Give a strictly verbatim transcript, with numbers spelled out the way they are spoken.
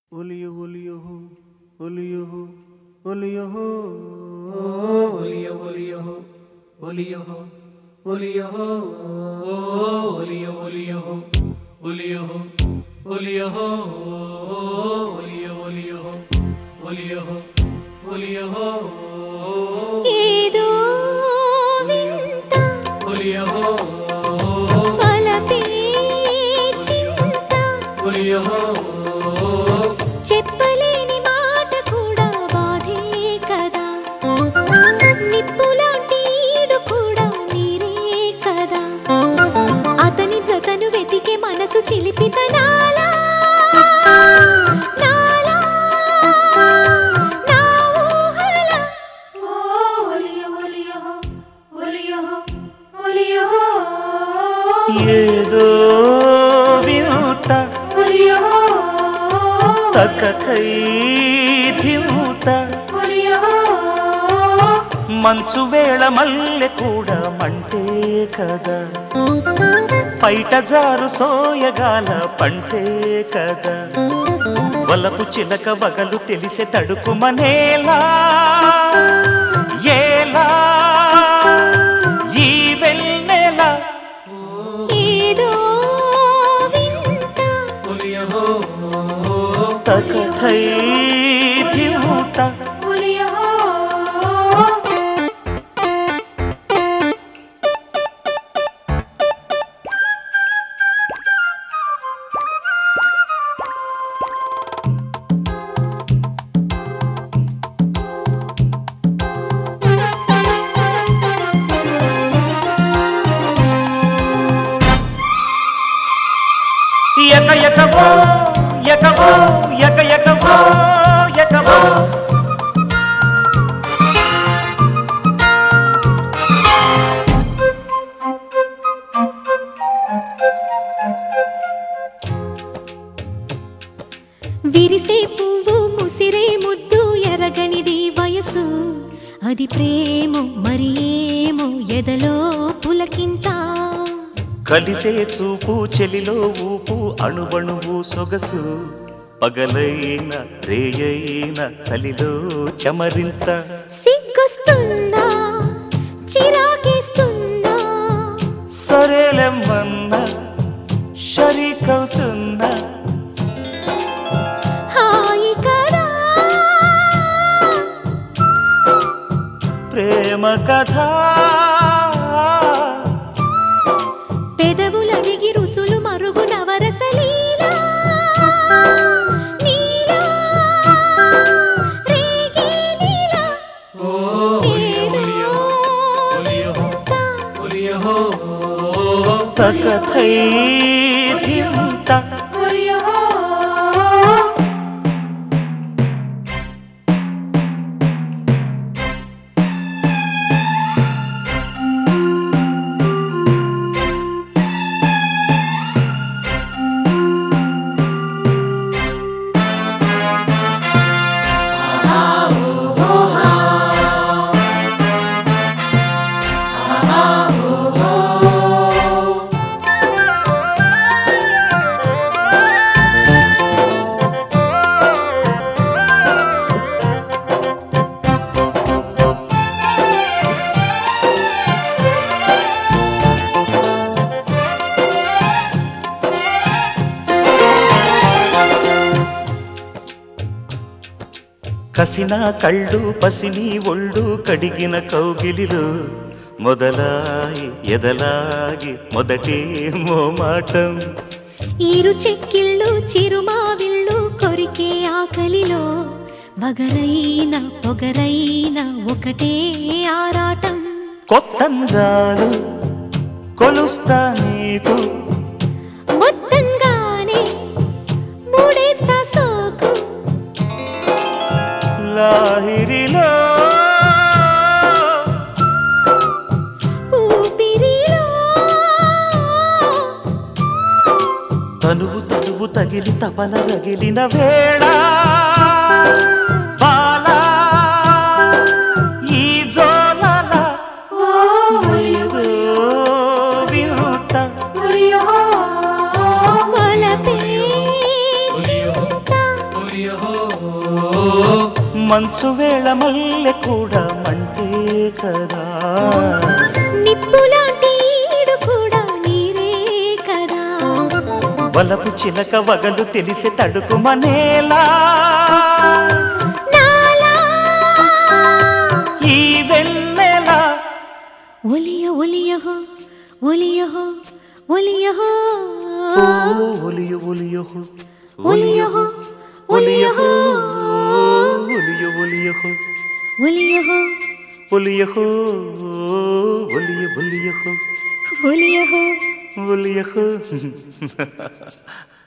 oleo ఒలియో ఒలియో ఒలియో ఒలియో ఒలియో ఒలియో ఒలియో ఒలియో ఒలియో ఒలియో ఒలియో ఒలియో ఒలియో ఒలియో ఒలియో ఏదో వింత ఒలియో వలపే చింత ఒలియో చెప్పలేని మాట కూడా బాధే కదా నిప్పులాంటి ఈడు కూడా నీరే కదా అతని జతను వెతికే మనసు చిలిపితనాలా నాలా నా ఊహల ఒలియో ఒలియో ఒలియో ఒలియో ఏదో వినూత ఒలియో తక్కై ధిమూత మంచు వేళ మల్లె కూడా మంటే కదా పైట జారు సోయగాల పంటే కదా వలపు చిలక వగలు తెలిసే తడుకుమనేలా ఏలా ఈ వెన్నెల ఏదో వింత తకథై ధిమూత ఒలియో ఎక ఎకవో ఎకవో ఎక ఎకవో ఎకవో విరిసే పువ్వు ముసిరే ముద్దు ఎరగనిది వయసు అది ప్రేమో మరి ఏమో ఎదలో పులకింత కలిసే చూపు చెలిలో ఊపు అణువణువు సొగసు పగలైన రేయైన చలిలో చమరింత సిగ్గుస్తుందా చిరాకేస్తుందా సరేలెమ్మన్న షరీకవుతున్నా హాయి కదా ప్రేమ కథ పెదవులడిగి రుచులు మరుగు నవరసలీలా నీలా రేగి నీలా ఏదో తకథై ధిమూత ఒలియో కసిన కళ్ళు పసిని ఒళ్ళు కడిగిన కౌగిలిలో మొదలాయి ఎదలాగి మొదటి మోమాటం ఈరు చెక్కిళ్ళు చిరుమావిళ్ళు కొరికే ఆకలిలో వగరైన పొగరైన ఒకటే ఆరాటం కొత్తందాలు కొలుస్తా నీకు మొత్తంగానే మూడేస్తా సోకు లాహిరిలో ఊపిరిలో తనువు తనువు తగిలి తపన రగిలిన వేళ బాలా ఈ జోలల ఏదో వినూత వలపే చింత మంచు వేళ మల్లె కూడా మంటే కదా నిప్పులాంటి ఈడు కూడా నీరే కదా వలపు చిలక వగలు తెలిసే తడుకుమనేలా నాలా ఈ వెన్నెల ఒలియ ఒలియహో ఒలియహో ఒలియహో ఓ ఒలియ ఒలియహో ఒలియహో ఒలియహో ఒలియ ఒలియహో ఒలియహో ఒలియహో ఒలియ ఒలియహో ఒలియహో ఒలియహో